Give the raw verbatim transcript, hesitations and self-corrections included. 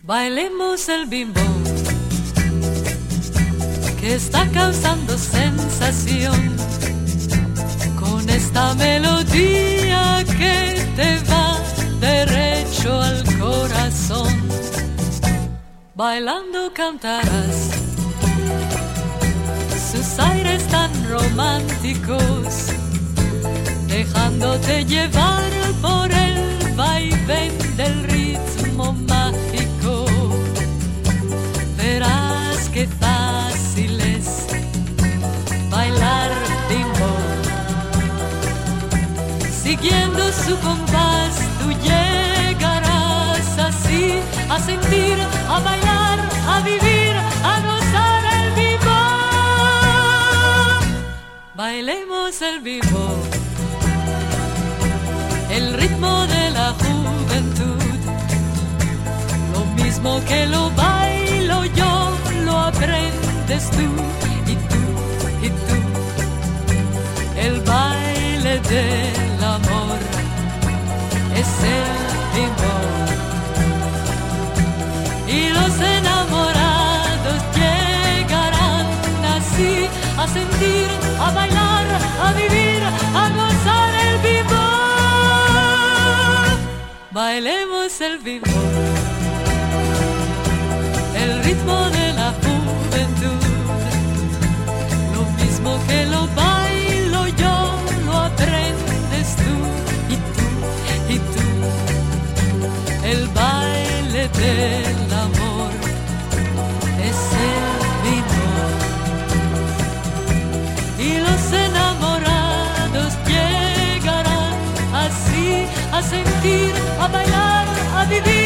Bailemos el bimbo, que está causando sensación, con esta melodía que te va derecho al corazón. Bailando cantarás sus aires tan románticos, dejándote llevar por el vaivén del ritmo mágico. Verás qué fácil es bailar bimbo. Siguiendo su compás tú llegarás así a sentir, a bailar, a vivir, a gozar el bimbo. Bailemos el bimbo, el ritmo de la juventud, lo mismo que lo bailo yo, lo aprendes tú y tú y tú. El baile del amor es el bimbo, y los enamorados llegarán así a sentir, a bailar, a vivir, a gozar el bimbo. Bailemos el bimbo, el ritmo de la juventud, lo mismo que lo bailo yo, lo aprendes tú y tú y tú. El baile del amor es el bimbo, y los enamorados llegarán así a sentir, a bailar, a vivir.